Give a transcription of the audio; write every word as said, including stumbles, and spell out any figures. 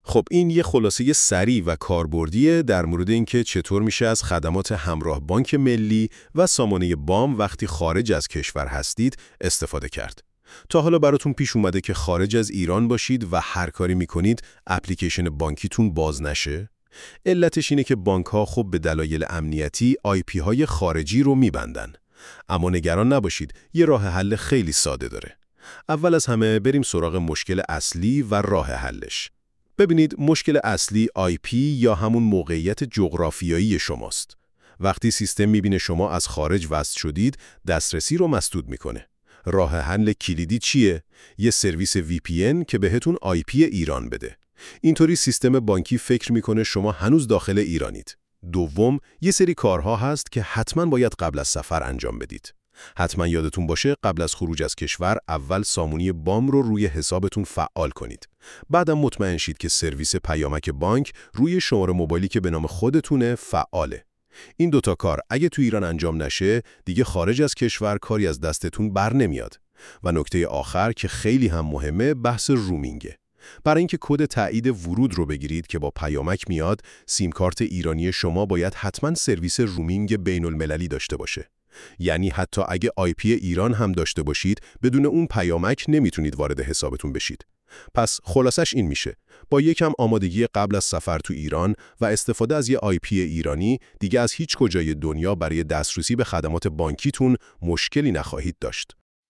خب این یه خلاصه سریع و کاربردیه در مورد اینکه چطور میشه از خدمات همراه بانک ملی و سامانه بام وقتی خارج از کشور هستید استفاده کرد. تا حالا براتون پیش اومده که خارج از ایران باشید و هر کاری میکنید اپلیکیشن بانکیتون باز نشه؟ علتش اینه که بانک‌ها خب به دلایل امنیتی آی پی های خارجی رو میبندن. اما نگران نباشید، یه راه حل خیلی ساده داره. اول از همه بریم سراغ مشکل اصلی و راه حلش. ببینید مشکل اصلی آی پی یا همون موقعیت جغرافیایی شماست. وقتی سیستم میبینه شما از خارج وصل شدید، دسترسی رو مسدود میکنه. راه حل کلیدی چیه؟ یه سرویس وی پی ان که بهتون آی پی ایران بده. اینطوری سیستم بانکی فکر میکنه شما هنوز داخل ایرانید. دوم، یه سری کارها هست که حتما باید قبل از سفر انجام بدید. حتما یادتون باشه قبل از خروج از کشور اول سامونی بام رو روی حسابتون فعال کنید. بعدم مطمئن شید که سرویس پیامک بانک روی شماره موبایلی که به نام خودتونه فعاله. این دوتا کار اگه تو ایران انجام نشه، دیگه خارج از کشور کاری از دستتون بر نمیاد. و نکته آخر که خیلی هم مهمه، بحث رومینگه. برای اینکه کد تایید ورود رو بگیرید که با پیامک میاد، سیم کارت ایرانی شما باید حتما سرویس رومینگ بین المللی داشته باشه. یعنی حتی اگه آی پی ایران هم داشته باشید، بدون اون پیامک نمیتونید وارد حسابتون بشید. پس خلاصش این میشه: با یکم آمادگی قبل از سفر تو ایران و استفاده از یه آی پی ایرانی، دیگه از هیچ کجای دنیا برای دسترسی به خدمات بانکیتون مشکلی نخواهید داشت.